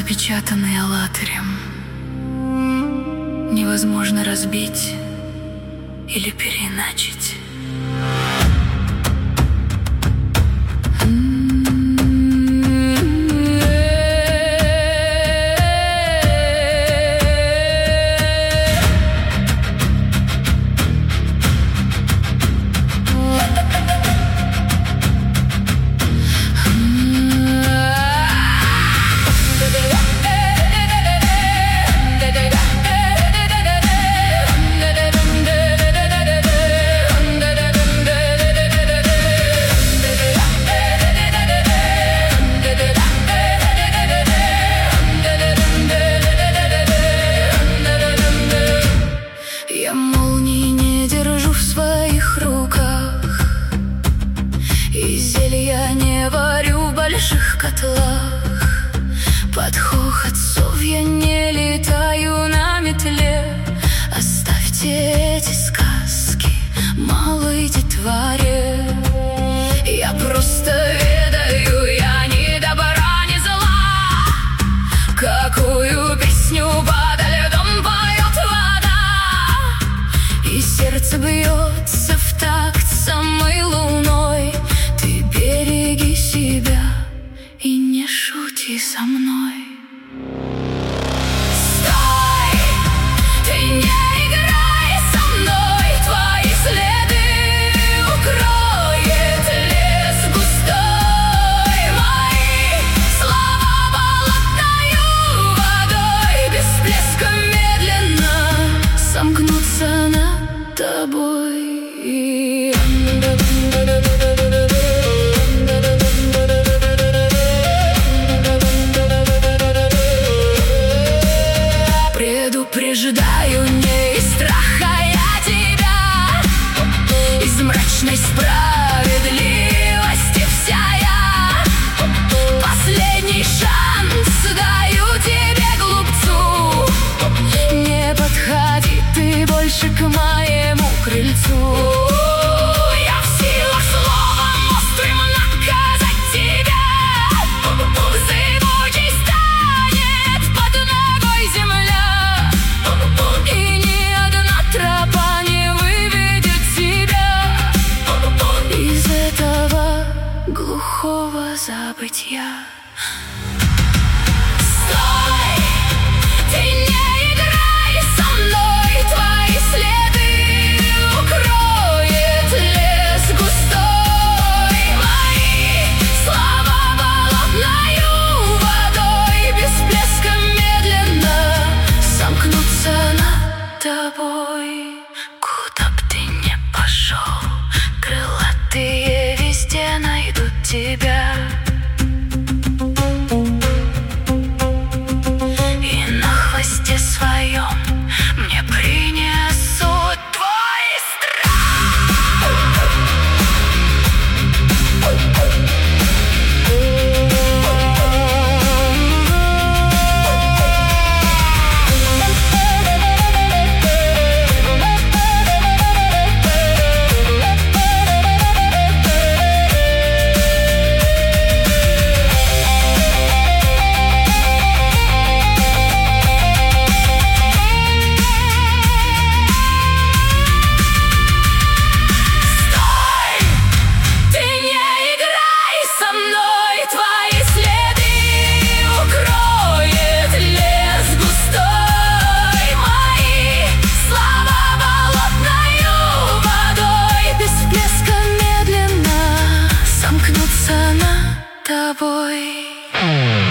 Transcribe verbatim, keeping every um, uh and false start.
запечатанный аллатырем, невозможно разбить или переиначить. Я молнии не держу в своих руках, и зелья не варю в больших котлах. Под хохот сов я не летаю на метле. Оставьте эти сказки малой детворе. Я просто ведаю, я ни добра, ни зла. Какую песню подо льдом поет вода, и сердце бьется в такт самой луной. Ты береги себя и не шути со мной. Стой! Ты не играй со мной, твои следы укроет лес густой. Мои слова болотною водой без блеска медленно сомкнутся над тобой. Предупреждаю, не из страха я тебя, из мрачной справедливости вся я. Последний шанс даю тебе, глупцу. Не подходи ты больше к моему крыльцу. Я в силах словом острым наказать тебя. Зыбучей станет под ногой земля, и ни одна тропа не выведет тебя из этого глухого забытья. Стой! Ты не играй со мной, твои следы укроет лес густой. Мои слова болотною водой без блеска медленно сомкнутся над тобой. Куда б ты ни пошел, крылатые везде найдут тебя. И на хвосте своем мне принесут твой тобой.